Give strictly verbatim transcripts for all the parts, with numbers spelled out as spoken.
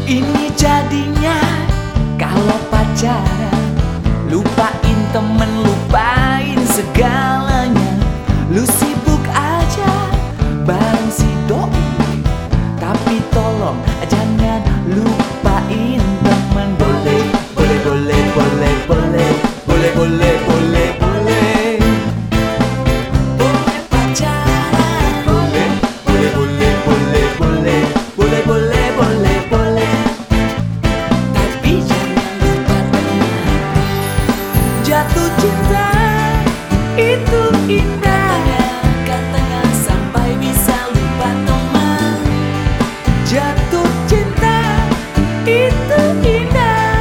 Ini jadinya kalau pacaran, lupain temen, lupain segalanya. Lu sibuk aja bareng si doi, tapi tolong jangan lupain temen. Boleh, boleh, boleh, boleh, boleh, boleh, boleh, boleh, boleh. Boleh pacaran, boleh, boleh, boleh, boleh, boleh, boleh, boleh, boleh, boleh. Tapi jangan lupa teman. Jatuh cinta itu indah, katanya sampai bisa lupa teman. Jatuh cinta itu indah.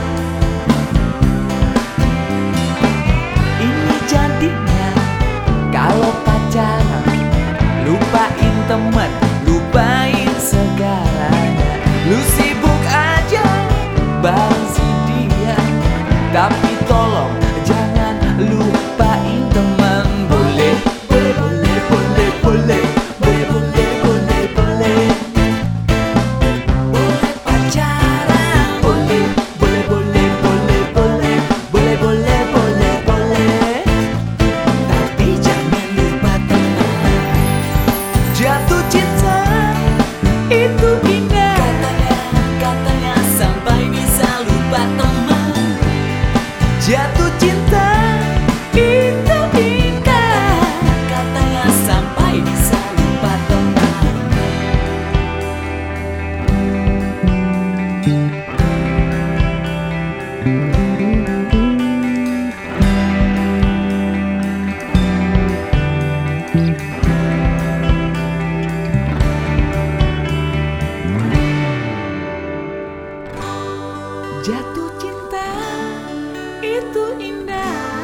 Ini jadinya kalau pacaran, lupain teman, lupain segalanya. Lu sibuk aja bareng si dia, tapi tolong jangan lupain teman. Boleh, boleh, boleh, boleh, boleh, boleh, boleh, boleh, boleh. Boleh pacaran, boleh, boleh, boleh, boleh, boleh, boleh, boleh, boleh, boleh. Tapi jangan lupa teman. Jatuh cinta itu indah, katanya, katanya sampai bisa lupa teman. Jatuh cinta itu indah, katanya sampai bisa lupa teman. Jatuh cinta itu indah.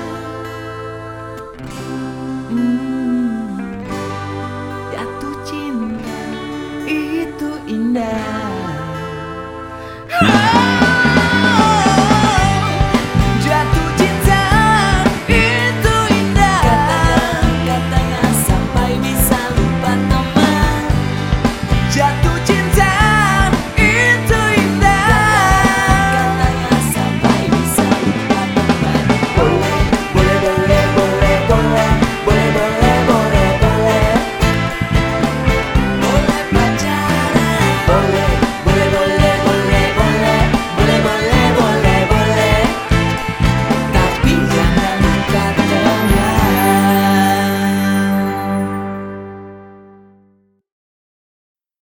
Hmm, jatuh cinta itu indah. Jatuh cinta itu indah, katanya, katanya sampai bisa lupa teman. Jatuh